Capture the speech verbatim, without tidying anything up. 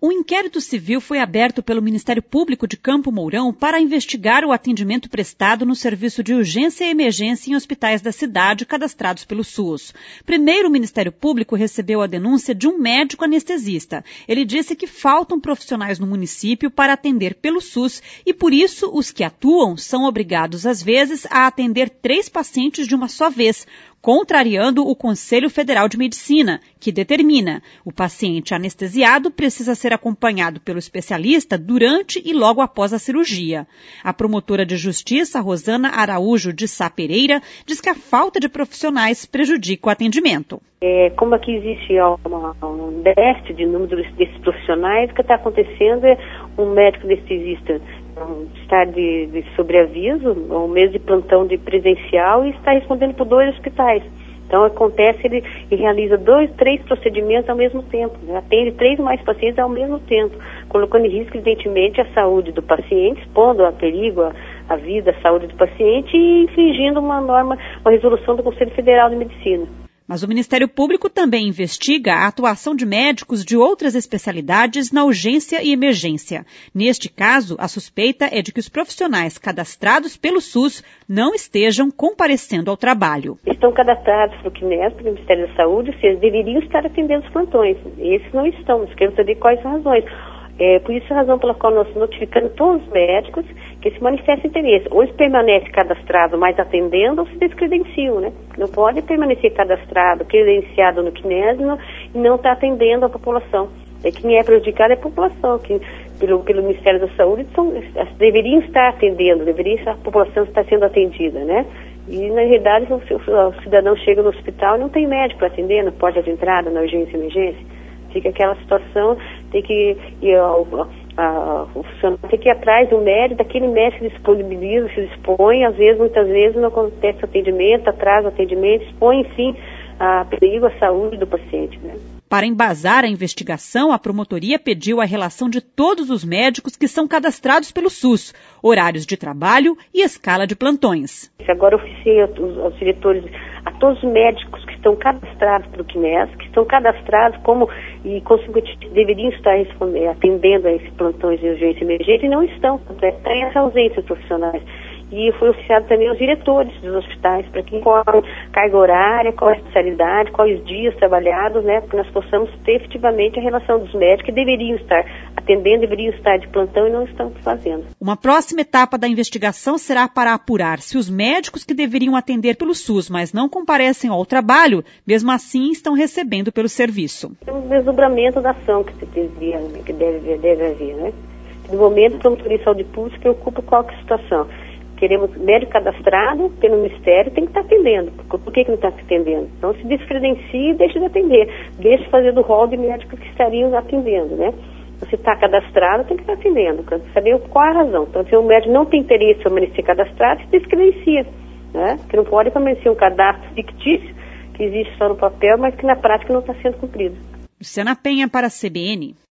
Um inquérito civil foi aberto pelo Ministério Público de Campo Mourão para investigar o atendimento prestado no serviço de urgência e emergência em hospitais da cidade cadastrados pelo SUS. Primeiro, o Ministério Público recebeu a denúncia de um médico anestesista. Ele disse que faltam profissionais no município para atender pelo SUS e, por isso, os que atuam são obrigados, às vezes, a atender três pacientes de uma só vez, contrariando o Conselho Federal de Medicina, que determina: o paciente anestesiado precisa ser acompanhado pelo especialista durante e logo após a cirurgia. A promotora de justiça, Rosana Araújo de Sá Pereira, diz que a falta de profissionais prejudica o atendimento. É, como aqui existe uma, um déficit de número desses profissionais, o que está acontecendo é um médico anestesista estar de, de sobreaviso, ou mesmo de plantão de presencial, e está respondendo por dois hospitais. Então acontece, ele, ele realiza dois, três procedimentos ao mesmo tempo, né? Atende três mais pacientes ao mesmo tempo, colocando em risco, evidentemente, a saúde do paciente, expondo a perigo a, a vida, a saúde do paciente e infringindo uma norma, uma resolução do Conselho Federal de Medicina. Mas o Ministério Público também investiga a atuação de médicos de outras especialidades na urgência e emergência. Neste caso, a suspeita é de que os profissionais cadastrados pelo SUS não estejam comparecendo ao trabalho. Estão cadastrados pelo C N E S, pelo Ministério da Saúde, ou seja, deveriam estar atendendo os plantões. Esses não estão, nós queremos saber quais são as razões. É, por isso a razão pela qual nós notificamos todos os médicos que se manifestam interesse. Ou eles permanecem cadastrados, mas atendendo, ou se descredenciam, né? Não pode permanecer cadastrado, credenciado no C N E S e não está atendendo a população. É, quem é prejudicado é a população, que pelo, pelo Ministério da Saúde são, deveriam estar atendendo, deveria a população estar sendo atendida, né? E, na realidade, o, o cidadão chega no hospital e não tem médico para atender, não pode de entrada na urgência e emergência. Fica aquela situação, tem que ir ao, a, a, o funcionário tem que ir atrás do médico, daquele médico que disponibiliza, se dispõe, às vezes, muitas vezes não acontece atendimento, atrasa o atendimento, expõe, enfim, a perigo à saúde do paciente, né? Para embasar a investigação, a promotoria pediu a relação de todos os médicos que são cadastrados pelo SUS, horários de trabalho e escala de plantões. Agora oficiei aos, aos diretores, a todos os médicos que estão cadastrados pelo C N E S, que estão cadastrados como e consequentemente deveriam estar atendendo a esses plantões de urgência e emergência e não estão, tem essa ausência de profissionais. E foi oficiado também aos diretores dos hospitais, para que informem carga horária, qual a especialidade, quais os dias trabalhados, né, para que nós possamos ter efetivamente a relação dos médicos que deveriam estar atendendo, deveriam estar de plantão e não estão fazendo. Uma próxima etapa da investigação será para apurar se os médicos que deveriam atender pelo SUS, mas não comparecem ao trabalho, mesmo assim estão recebendo pelo serviço. É um desdobramento da ação que, devia, que deve, deve haver, né? No momento, a Promotoria de Saúde Pública preocupa qual que é a situação. Queremos médico cadastrado pelo Ministério, tem que estar atendendo. Por que, que não está atendendo? Então se descredencie e deixe de atender. Deixe de fazer do rol de médicos que estariam atendendo, né? Se está cadastrado, tem que estar atendendo. Quero saber qual a razão. Então, se o médico não tem interesse em permanecer cadastrado, se descredencia, né? Que não pode permanecer um cadastro fictício, que existe só no papel, mas que na prática não está sendo cumprido. Luciana Penha para a C B N.